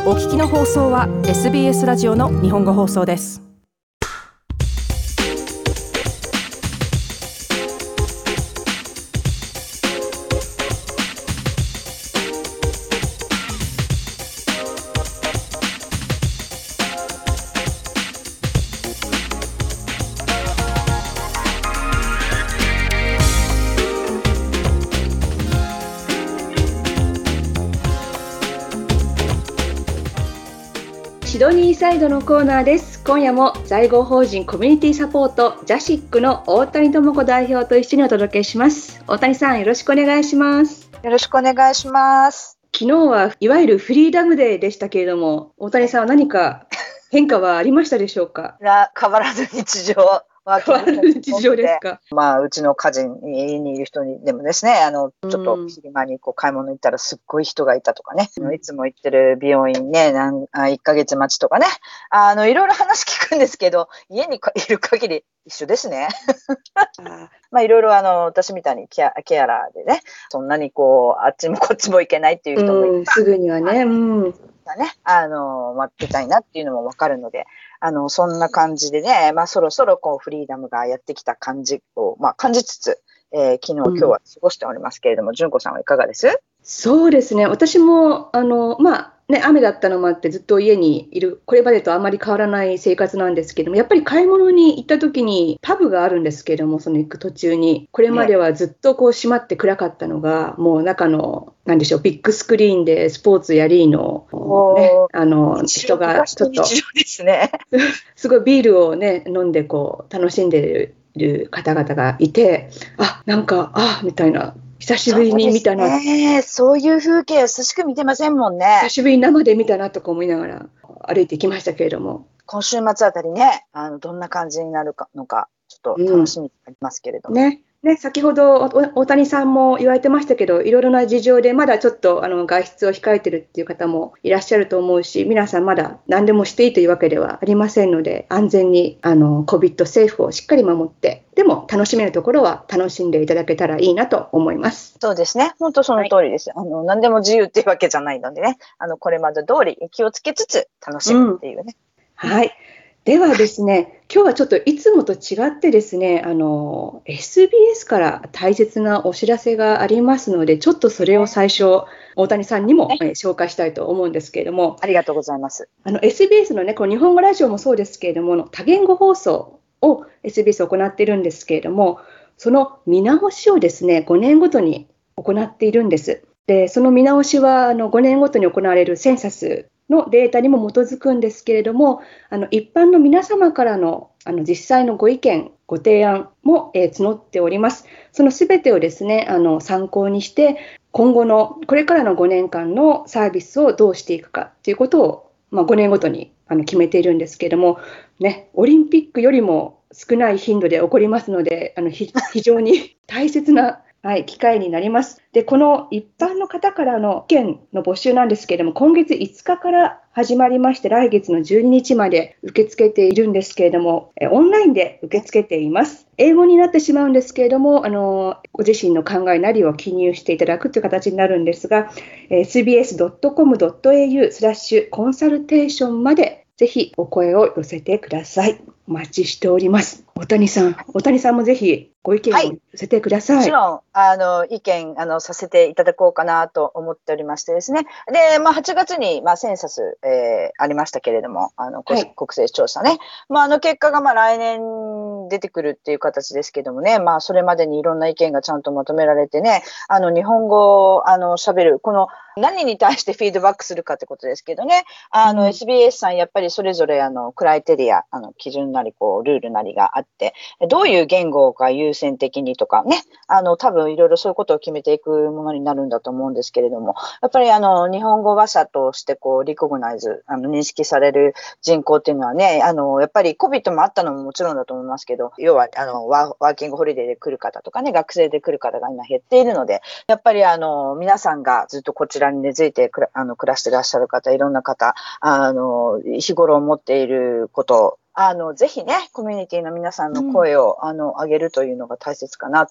お聞きの放送は SBS ラジオの日本語放送です。 シドニーサイドのコーナーです。今夜も在郷法人コミュニティサポートジャシックの大谷智子代表と一緒にお届けします。大谷さん、よろしくお願いします。 よろしくお願いします。 昨日はいわゆるフリーダムデーでしたけれども、大谷さんは何か変化はありましたでしょうか？ 変わらず日常変わらず日常ですか？ うちの家人にいる人にでもですね、ちょっと昼間に買い物行ったらすっごい人がいたとかね、いつも行ってる美容院ね、1ヶ月待ちとかね、いろいろ話聞くんですけど、家にいる限り一緒ですね。いろいろ私みたいにケアラーでね、そんなにあっちもこっちも行けないっていう人もいる。 すぐにはね、 待ってたいなっていうのもわかるので、そんな感じでね、そろそろフリーダムがやってきた感じを、感じつつ、昨日、今日は過ごしておりますけれども、純子さんはいかがです？ そうですね、私も雨だったのもあってずっと家にいる、これまでとあまり変わらない生活なんですけども、やっぱり買い物に行った時にパブがあるんですけども、その行く途中にこれまではずっと閉まって暗かったのが、もう中のビッグスクリーンでスポーツやリーの、人がちょっとすごいビールをね飲んで楽しんでる方々がいて、みたいな、久しぶりに見たな。 そういう風景を久しく見てませんもんね。 久しぶりに生で見たなとか思いながら歩いてきましたけれども、 今週末あたりね、どんな感じになるのかちょっと楽しみになりますけれども、 先ほど大谷さんも言われてましたけど、いろいろな事情でまだちょっと外出を控えてるっていう方もいらっしゃると思うし、皆さんまだ何でもしていいというわけではありませんので、安全にCOVID セーフをしっかり守って、でも楽しめるところは楽しんでいただけたらいいなと思います。 そうですね、本当その通りです。何でも自由っていうわけじゃないのでね、これまで通り気をつけつつ楽しむっていうね、 はい。ではですね、今日はちょっといつもと違ってですね、SBS から大切なお知らせがありますので、ちょっとそれを最初、大谷さんにも、紹介したいと思うんですけれども。 ありがとうございます。 SBS のね、日本語ラジオもそうですけれども、多言語放送を SBS 行っているんですけれども、その見直しをですね、5年ごとに行っているんです。で、その見直しは5年ごとに行われるセンサスのデータにも基づくんですけれども、一般の皆様からの実際のご意見、ご提案も、募っております。そのすべてをですね、参考にして今後のこれからの5年間のサービスをどうしていくかということを、5年ごとに決めているんですけれども、オリンピックよりも少ない頻度で起こりますので、非常に大切な機会になります。で、この一般の方からの意見の募集なんですけれども、今月5日から始まりまして、来月の12日まで受け付けているんですけれども、オンラインで受け付けています。英語になってしまうんですけれども、ご自身の考えなりを記入していただくという形になるんですが、sbs.com.au/コンサルテーションまでぜひお声を寄せてください。お待ちしております。大谷さんもぜひご意見を寄せてください。 もちろん意見させていただこうかなと思っておりましてですね。で、8月にセンサス、ありましたけれども、国勢調査ね。結果が来年出てくるっていう形ですけどもね。それまでにいろんな意見がちゃんとまとめられてね、日本語を喋るこの何に対してフィードバックするかってことですけどね。SBS さんやっぱりそれぞれクライテリア基準なりルールなりがあって、どういう言語が優先的にとかね、多分いろいろそういうことを決めていくものになるんだと思うんですけれども、やっぱり日本語話者としてリコグナイズ認識される人口っていうのはね、やっぱり COVID もあったのももちろんだと思いますけど、要はワーキングホリデーで来る方とかね、学生で来る方が今減っているので、やっぱり皆さんがずっとこちらに根付いて暮らしていらっしゃる方、いろんな方日頃思っていることぜひね、コミュニティの皆さんの声を上げるというのが大切かなと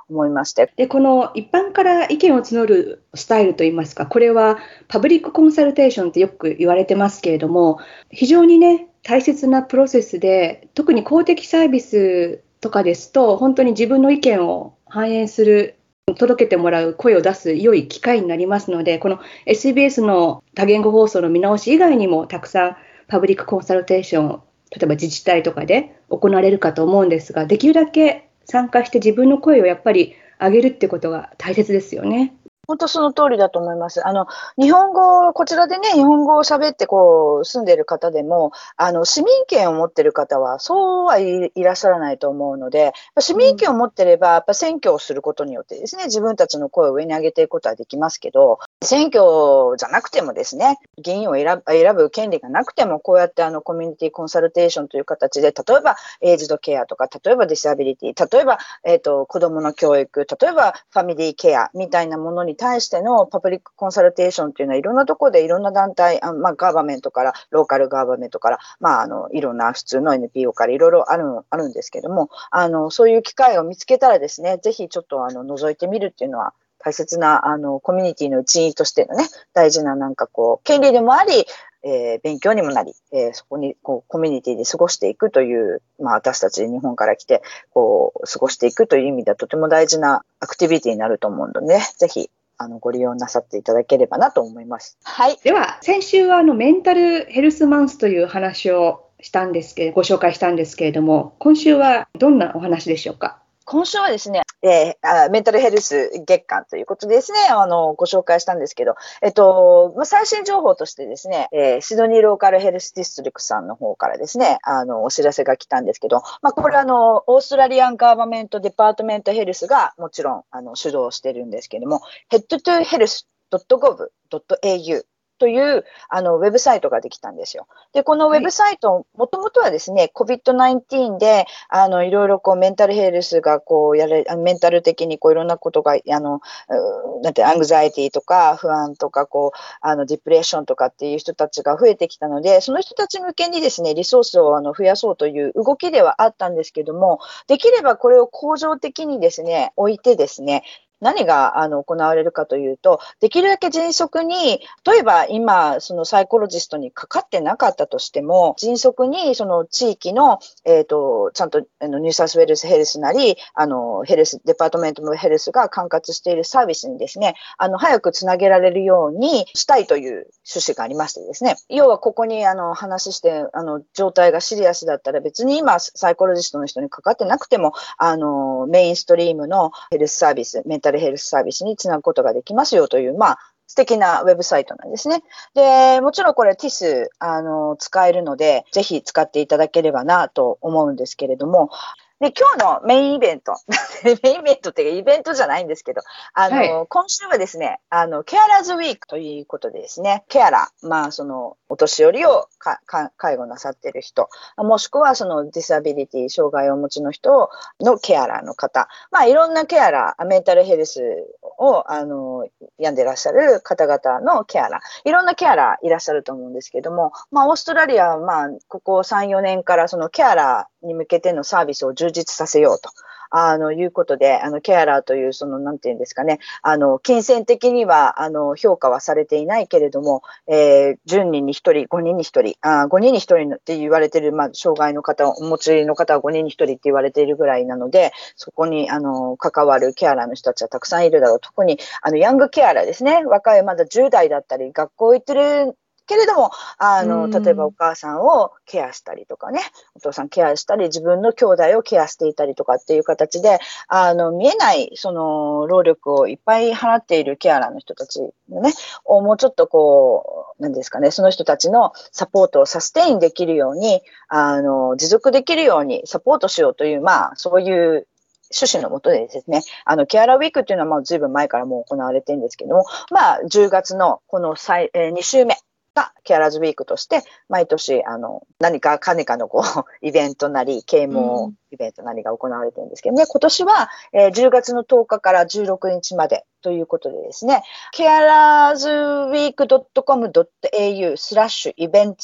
思いまして。 で、この一般から意見を募るスタイルといいますか、これはパブリックコンサルテーションってよく言われてますけれども、非常にね、大切なプロセスで、特に公的サービスとかですと、本当に自分の意見を反映する、届けてもらう、声を出す良い機会になりますので、この SBS の多言語放送の見直し以外にも、たくさんパブリックコンサルテーション、例えば自治体とかで行われるかと思うんですが、できるだけ参加して自分の声をやっぱり上げるってことが大切ですよね。 本当その通りだと思います。日本語、こちらでね、日本語を喋って住んでいる方でも、市民権を持っている方は、そうはいらっしゃらないと思うので、市民権を持っていれば、やっぱ選挙をすることによってですね、自分たちの声を上に上げていくことはできますけど、選挙じゃなくてもですね、議員を選ぶ権利がなくても、こうやってコミュニティコンサルテーションという形で、例えばエイジドケアとか、例えばディサビリティ、例えば、子供の教育、例えばファミリーケアみたいなものに対してのパブリックコンサルテーションというのは、いろんなところでいろんな団体、ガバメントから、ローカルガバメントから、いろんな普通の NPO からいろいろあるんですけども、そういう機会を見つけたらですね、ぜひちょっと覗いてみるっていうのは、大切なコミュニティの一員としてのね、大事な権利でもあり、勉強にもなり、そこにコミュニティで過ごしていくという、私たち日本から来て過ごしていくという意味ではとても大事なアクティビティになると思うので、ね、ぜひご利用なさっていただければなと思います。はい。 では、先週はメンタルヘルスマンスという話をご紹介したんですけれども、今週はどんなお話でしょうか？ 今週はですね、メンタルヘルス月間ということでですね、ご紹介したんですけど、最新情報としてですね、シドニーローカルヘルスディストリクトさんの方からですね、お知らせが来たんですけど、これオーストラリアンガーバメントデパートメントヘルスがもちろん、主導してるんですけども、head2health.gov.auという、ウェブサイトができたんですよ。で、このウェブサイト、もともとはですね、COVID-19 で、いろいろメンタルヘルスがメンタル的にいろんなことが、アングザイティとか不安とか、ディプレッションとかっていう人たちが増えてきたので、その人たち向けにですね、リソースを増やそうという動きではあったんですけども、できればこれを恒常的にですね、置いてですね、何が行われるかというと、できるだけ迅速に、例えば今、そのサイコロジストにかかってなかったとしても、迅速にその地域の、ちゃんとニューサウスウェールズヘルスなり、ヘルス、デパートメントのヘルスが管轄しているサービスにですね、早くつなげられるようにしたいという趣旨がありましてですね、要はここに話して、状態がシリアスだったら別に今、サイコロジストの人にかかってなくても、メインストリームのヘルスサービス、メンタルヘルスサービスにつなぐことができますよという、素敵なウェブサイトなんですね。で、もちろんこれ TIS、使えるので、ぜひ使っていただければなと思うんですけれども、で、今日のメインイベント。メインイベントっていうかイベントじゃないんですけど、今週はですね、ケアラーズウィークということでですね、ケアラー、お年寄りを介護なさっている人、もしくはディサビリティ、障害をお持ちの人のケアラーの方、いろんなケアラー、メンタルヘルスを、病んでいらっしゃる方々のケアラー、いろんなケアラーいらっしゃると思うんですけども、オーストラリアは、ここ3、4年からそのケアラーに向けてのサービスを充実させようと。いうことで、ケアラーという、なんていうんですかね、金銭的には、評価はされていないけれども、10人に1人、5人に1人、5人に1人って言われている、障害の方、お持ちの方は5人に1人って言われているぐらいなので、そこに、関わるケアラーの人たちはたくさんいるだろう。特に、ヤングケアラーですね。若い、まだ10代だったり、学校行ってる、けれども、例えばお母さんをケアしたりとかね、お父さんケアしたり、自分の兄弟をケアしていたりとかっていう形で、見えない、労力をいっぱい払っているケアラーの人たちのね、もうちょっとなんですかね、その人たちのサポートをサステインできるように、持続できるようにサポートしようという、そういう趣旨のもとでですね、ケアラーウィークっていうのはずいぶん前からもう行われてるんですけども、10月のこの2週目、ケアラーズウィークとして、毎年、何かかのイベントなり、啓蒙イベントなりが行われてるんですけどね、今年は、10月の10日から16日までということでですね、carersweek.com.au/events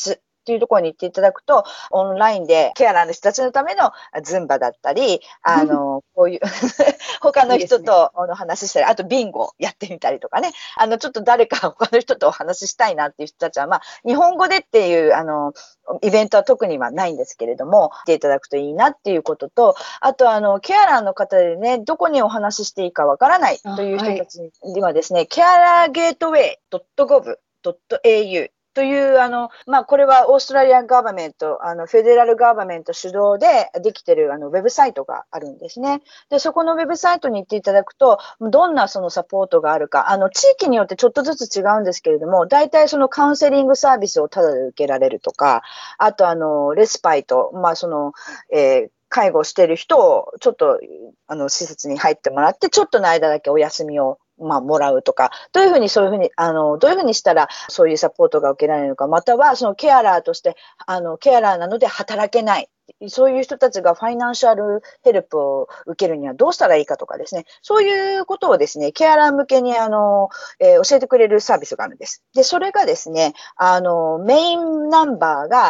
っていうところに行っていただくと、オンラインでケアラーの人たちのためのズンバだったり、こういう他の人とお話ししたり、あとビンゴやってみたりとかね、ちょっと誰か他の人とお話ししたいなっていう人たちは、まあ、日本語でっていう、イベントは特にはないんですけれども、来ていただくといいなっていうことと、あとケアラーの方でね、どこにお話ししていいかわからないという人たちにはですね、ケアラーゲートウェイ .gov.auという、まあ、これはオーストラリアガバメント、フェデラルガバメント主導でできている、ウェブサイトがあるんですね。で、そこのウェブサイトに行っていただくと、どんなそのサポートがあるか、地域によってちょっとずつ違うんですけれども、大体そのカウンセリングサービスをタダで受けられるとか、あとレスパイト、まあ、介護している人をちょっと施設に入ってもらって、ちょっとの間だけお休みをまあ、もらうとか、どういうふうにどういうふうにしたらそういうサポートが受けられるのか、またはそのケアラーとして、ケアラーなので働けない。そういう人たちがファイナンシャルヘルプを受けるにはどうしたらいいかとかですね、そういうことをですね、ケアラー向けに教えてくれるサービスがあるんです。で、それがですね、メインナンバーが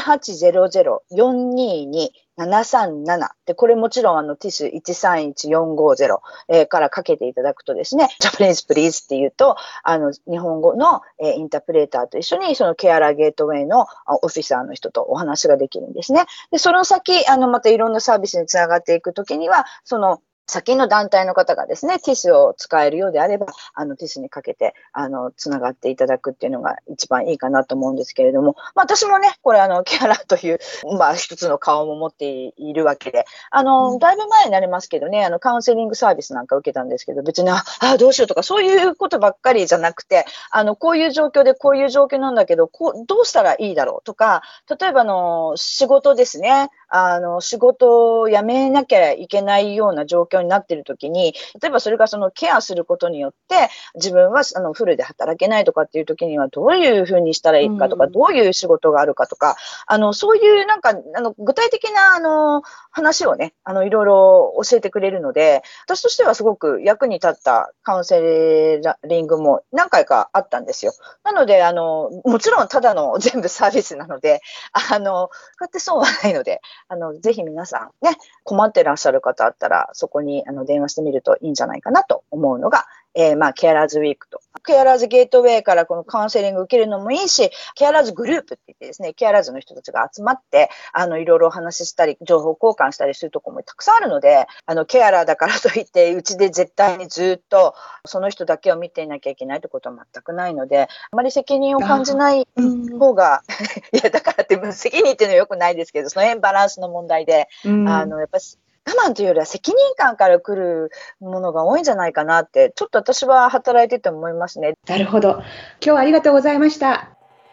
1800-422-737 で、これもちろんティス131450、からかけていただくとですね、ジャパニーズプリーズっていうと、日本語の、インタープレーターと一緒にそのケアラーゲートウェイのオフィサーの人とお話ができるんですね。で、その先、またいろんなサービスにつながっていくときには、その先の団体の方がですね、ティスを使えるようであれば、ティスにかけて、つながっていただくっていうのが一番いいかなと思うんですけれども、まあ私もね、これケアラーという、まあ一つの顔も持っているわけで、だいぶ前になりますけどね、カウンセリングサービスなんか受けたんですけど、別に、どうしようとか、そういうことばっかりじゃなくて、こういう状況でこういう状況なんだけど、どうしたらいいだろうとか、例えば仕事ですね、仕事を辞めなきゃいけないような状況になっているときに、例えばそれがケアすることによって自分はフルで働けないとかっていうときにはどういうふうにしたらいいかとか、どういう仕事があるかとか、そういうなんか具体的な話をね、いろいろ教えてくれるので、私としてはすごく役に立ったカウンセリングも何回かあったんですよ。なのでもちろんただの全部サービスなので使って損はないので、ぜひ皆さんね、困ってらっしゃる方あったら、そこに電話してみるといいんじゃないかなと思うのが、まあ、ケアラーズウィークと。ケアラーズゲートウェイからこのカウンセリング受けるのもいいし、ケアラーズグループって言ってですね、ケアラーズの人たちが集まって、いろいろお話ししたり、情報交換したりするところもたくさんあるので、ケアラーだからといって、うちで絶対にずっとその人だけを見ていなきゃいけないってことは全くないので、あまり責任を感じない方が、いや、だからって無責任っていうのは良くないですけど、その辺バランスの問題で、やっぱり我慢というよりは責任感から来るものが多いんじゃないかなって、ちょっと私は働いてて思いますね。 なるほど。今日はありがとうございました。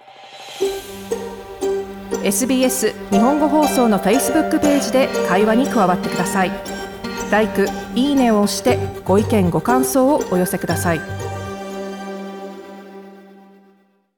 SBS 日本語放送の Facebook ページで会話に加わってください。LIKE、いいねを押してご意見ご感想をお寄せください。